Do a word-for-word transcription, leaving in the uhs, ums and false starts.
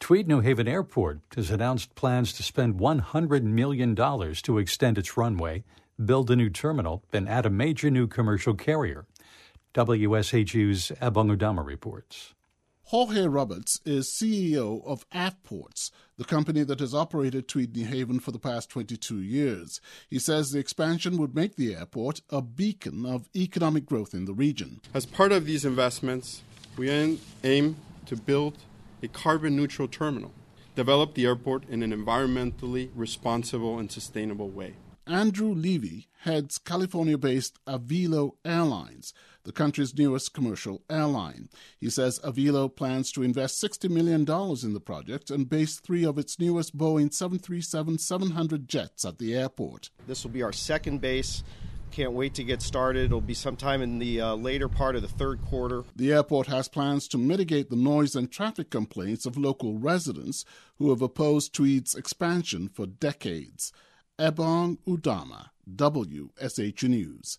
Tweed New Haven Airport has announced plans to spend one hundred million dollars to extend its runway, build a new terminal, and add a major new commercial carrier. W S H U's Abong Udama reports. Jorge Roberts is C E O of Avports, the company that has operated Tweed New Haven for the past twenty-two years. He says the expansion would make the airport a beacon of economic growth in the region. As part of these investments, we aim to build a carbon-neutral terminal, develop the airport in an environmentally responsible and sustainable way. Andrew Levy heads California-based Avelo Airlines, the country's newest commercial airline. He says Avelo plans to invest sixty million dollars in the project and base three of its newest Boeing seven thirty-seven seven hundred jets at the airport. This will be our second base. Can't wait to get started. It'll be sometime in the uh, later part of the third quarter. The airport has plans to mitigate the noise and traffic complaints of local residents who have opposed Tweed's expansion for decades. Abong Udama, W S H News.